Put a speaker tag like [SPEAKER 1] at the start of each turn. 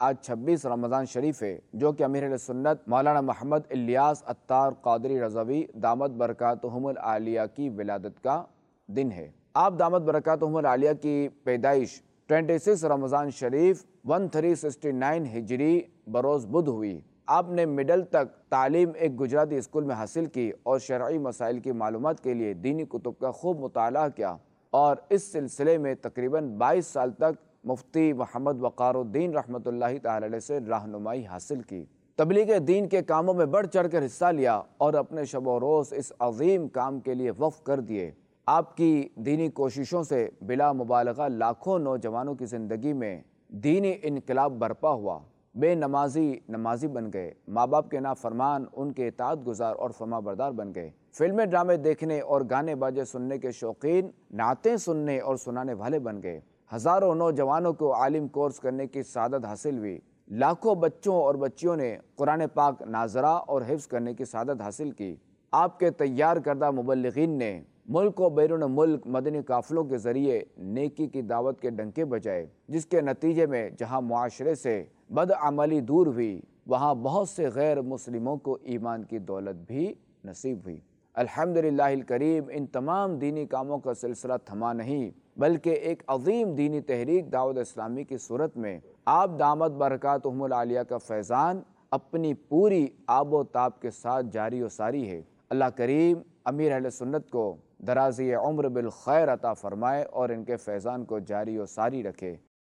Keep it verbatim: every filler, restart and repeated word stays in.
[SPEAKER 1] آج چھبیس رمضان شریف ہے، جو کہ امیر اہل سنت مولانا محمد الیاس عطار قادری رضوی دامت برکاتہم العالیہ کی ولادت کا دن ہے۔ آپ دامت برکاتہم العالیہ کی پیدائش چھبیس رمضان شریف تیرہ سو انہسٹھ ہجری بروز بدھ ہوئی۔ آپ نے مڈل تک تعلیم ایک گجراتی اسکول میں حاصل کی اور شرعی مسائل کی معلومات کے لیے دینی کتب کا خوب مطالعہ کیا، اور اس سلسلے میں تقریباً بائیس سال تک مفتی محمد وقار الدین رحمۃ اللہ تعالی علیہ سے رہنمائی حاصل کی۔ تبلیغ دین کے کاموں میں بڑھ چڑھ کر حصہ لیا اور اپنے شب و روز اس عظیم کام کے لیے وقف کر دیے۔ آپ کی دینی کوششوں سے بلا مبالغہ لاکھوں نوجوانوں کی زندگی میں دینی انقلاب برپا ہوا۔ بے نمازی نمازی بن گئے، ماں باپ کے نافرمان ان کے اطاعت گزار اور فرما بردار بن گئے، فلمیں ڈرامے دیکھنے اور گانے باجے سننے کے شوقین نعتیں سننے اور سنانے والے بن گئے۔ ہزاروں نوجوانوں کو عالم کورس کرنے کی سعادت حاصل ہوئی۔ لاکھوں بچوں اور بچیوں نے قرآن پاک ناظرہ اور حفظ کرنے کی سعادت حاصل کی۔ آپ کے تیار کردہ مبلغین نے ملک و بیرون ملک مدنی قافلوں کے ذریعے نیکی کی دعوت کے ڈنکے بجائے، جس کے نتیجے میں جہاں معاشرے سے بدعملی دور ہوئی، وہاں بہت سے غیر مسلموں کو ایمان کی دولت بھی نصیب ہوئی۔ الحمدللہ الکریم، ان تمام دینی کاموں کا سلسلہ تھما نہیں، بلکہ ایک عظیم دینی تحریک دعوت اسلامی کی صورت میں آپ دامت برکاتہم العالیہ کا فیضان اپنی پوری آب و تاب کے ساتھ جاری و ساری ہے۔ اللہ کریم امیر اہل سنت کو درازی عمر بالخیر عطا فرمائے اور ان کے فیضان کو جاری و ساری رکھے۔